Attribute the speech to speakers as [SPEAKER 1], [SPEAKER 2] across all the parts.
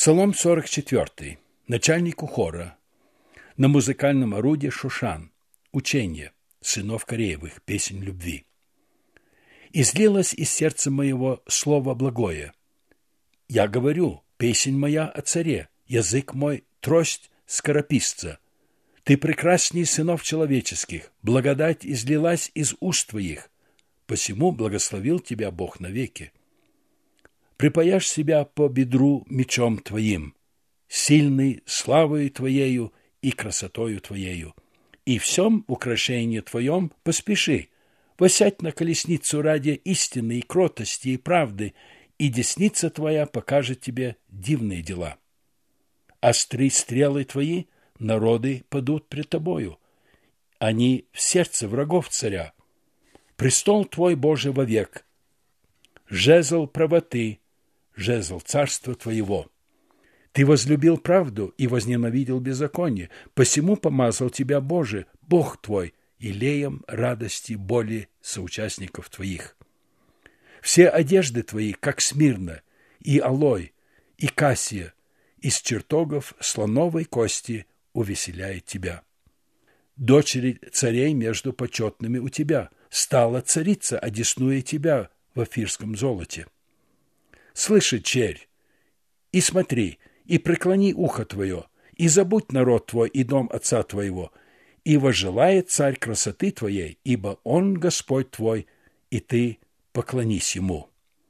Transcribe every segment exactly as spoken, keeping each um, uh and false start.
[SPEAKER 1] Псалом сорок четвёртый. Начальнику хора. На музыкальном орудии Шушан. Учение сынов Кореевых. Песнь любви. «Излилось из сердца моего слово благое. Я говорю, песнь моя о царе, язык мой – трость скорописца. Ты прекрасней сынов человеческих, благодать излилась из уст твоих, посему благословил тебя Бог навеки. Припаяшь себя по бедру мечом твоим, сильный славою твоею и красотою твоею, и всем украшении твоем поспеши, восядь на колесницу ради истины и кротости и правды, и десница твоя покажет тебе дивные дела. Остры стрелы твои, народы падут пред тобою, они в сердце врагов царя. Престол твой, Боже, вовек, жезл правоты, жезл царства твоего. Ты возлюбил правду и возненавидел беззаконие, посему помазал тебя, Боже, Бог твой, илеем радости боли соучастников твоих. Все одежды твои, как смирно, и алой, и кассия, из чертогов слоновой кости увеселяет тебя. Дочери царей между почетными у тебя, стала царица, одеснуя тебя в офирском золоте. Слыши, черь, и смотри, и преклони ухо твое, и забудь народ твой и дом отца твоего, и возжелает царь красоты твоей, ибо он Господь твой, и ты поклонись ему.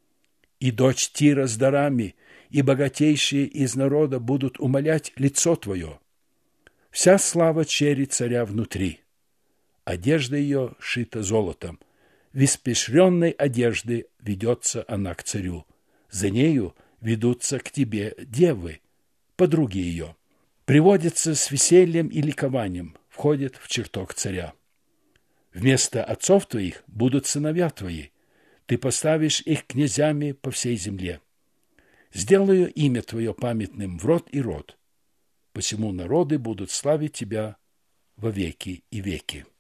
[SPEAKER 1] И дочь Тира с дарами, и богатейшие из народа будут умолять лицо твое. Вся слава чери царя внутри. Одежда ее шита золотом. В испещренной одежды ведется она к царю. За нею ведутся к тебе девы, подруги ее. Приводятся с весельем и ликованием, входят в чертог царя. Вместо отцов твоих будут сыновья твои. Ты поставишь их князями по всей земле. Сделаю имя твое памятным в род и род. Посему народы будут славить тебя во веки и веки.